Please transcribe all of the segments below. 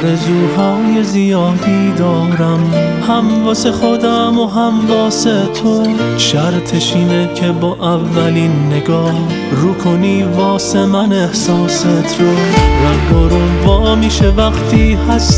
آرزوهای زیادی دارم، هم واسه خودم و هم واسه تو. شرطش اینه که با اولین نگاه رو کنی واسه من احساست رو. رنگ و رنوا میشه وقتی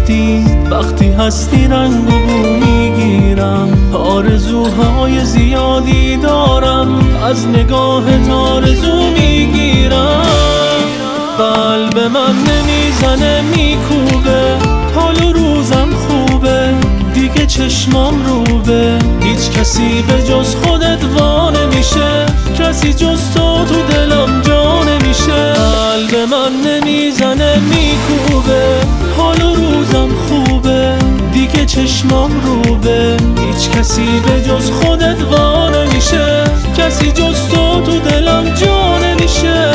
هستی رنگ و بو میگیرم. آرزوهای زیادی دارم، از نگاهت آرزو میگیرم. قلب من نمیزنه میکوبه، حال و روزم خوبه، دیگه چشمام روبه. هیچ کسی به جز خودت وا نمیشه، کسی جز تو دلم جا نمیشه. قلب من نمیزنه میکوبه، حال و روزم خوبه، دیگه چشمام روبه. هیچ کسی به جز خودت وا نمیشه، کسی جز تو دلم جا نمیشه.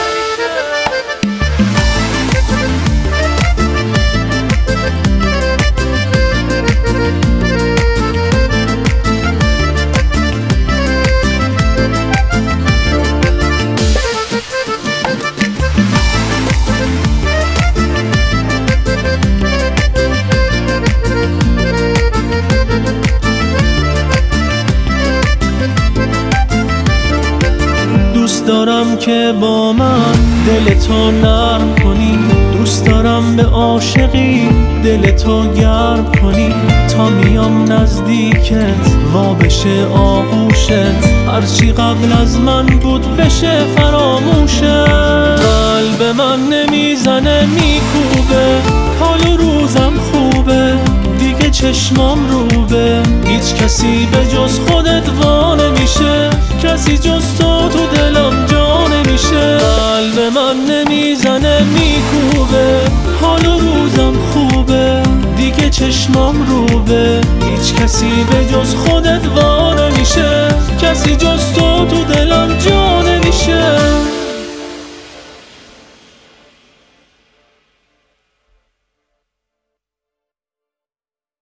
دوست دارم که با من دلتو نرم کنی، دوست دارم به عاشقی دلتو گرم کنی. تا میام نزدیکت وا بشه آغوشت، هرچی قبل از من بود بشه فراموشت. قلب من نمیزنه میکوبه، حال و روزم خوبه، دیگه چشمام روبه. هیچ کسی به جز خودت وا نمیشه، کسی جز تو دلم جا نمیشه. قلب من نمیزنه میکوبه، حال و روزم خوبه، دیگه چشمام روبه. هیچ کسی به جز خودت وا نمیشه، کسی جز تو دلم جا